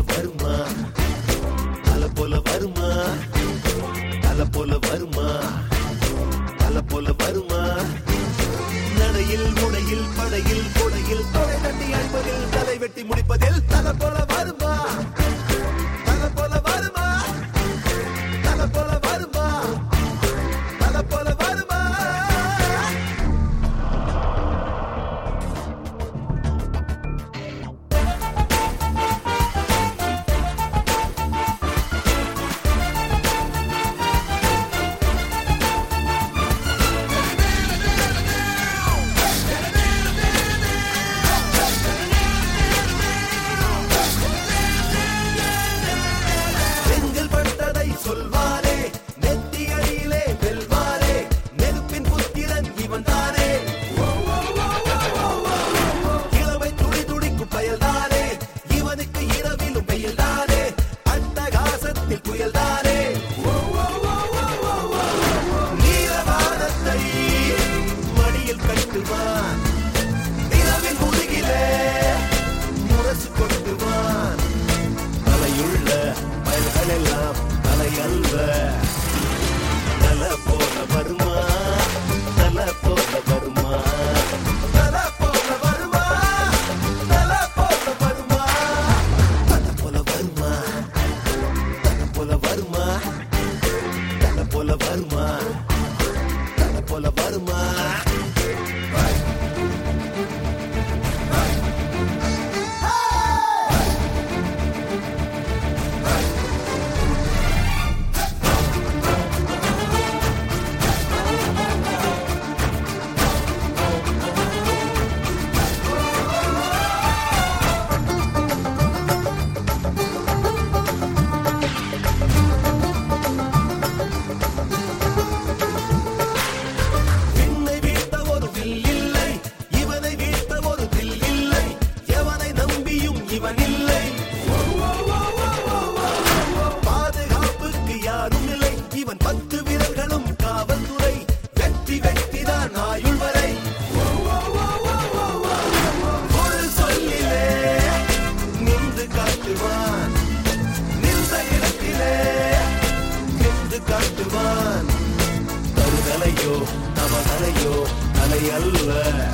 வருமா அல போல வருமா அல போல வருமா அல போல வருமா நடையில் முனையில் படையில் கொடையில் தொலை தட்டி அழிப்பதில் தலை வெட்டி முடிப்பதில் தல போல வருமா தல போல வருமா தல போல வருமா தல போல வருமா சொல்வாரே நெத்தி அடியிலே வெல்வாரே நெருப்பின் புத்திரன் இவன் தானே இளமை துடி துடிக்கும் பயல்தானே இவனுக்கு இரவிலும் பெயல்தானே அட்டகாசத்தில் புயல்தானே நீலவானத்தை மடியில் கட்டுவான் நிலவின் முதுகிலே முரசு கொட்டுவான் தலையுள்ள பயல்களெல்லாம் அல்ல தல போல வருமா தல போல வருமா தல போல வருமா தல போல வருமா தல போல வருமா தல போல வருமா தல போல வருமா தல போல வருமா பாதுகாப்புக்கு யாரும் இல்லை இவன் 10 விரல்களும் காவல்துறை வெற்றி வெற்றிதான் ஆயுள் வரை ஒரு சொல்லிலே நின்று காட்டுவான் நின்ற இடத்திலே நின்று காட்டுவான் தருதலையோ தவதலையோ அலை அல்ல